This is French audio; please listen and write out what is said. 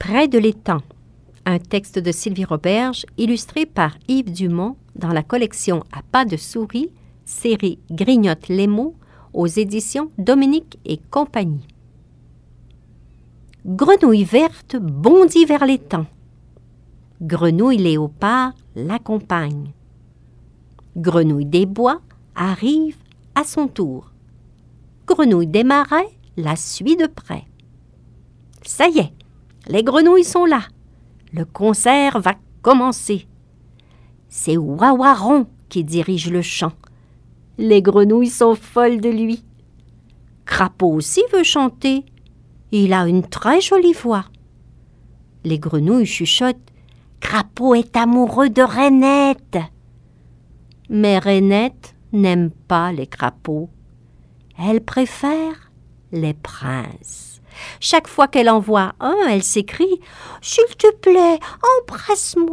Près de l'étang, un texte de Sylvie Roberge illustré par Yves Dumont dans la collection À pas de souris, série Grignote les mots aux éditions Dominique et compagnie. Grenouille verte bondit vers l'étang. Grenouille léopard l'accompagne. Grenouille des bois arrive à son tour. Grenouille des marais la suit de près. Ça y est, les grenouilles sont là. Le concert va commencer. C'est Wawaron qui dirige le chant. Les grenouilles sont folles de lui. Crapaud aussi veut chanter. Il a une très jolie voix. Les grenouilles chuchotent. Crapaud est amoureux de Rainette. Mais Rainette n'aime pas les crapauds. Elle préfère les princes. Chaque fois qu'elle en voit un, elle s'écrie « S'il te plaît, embrasse-moi »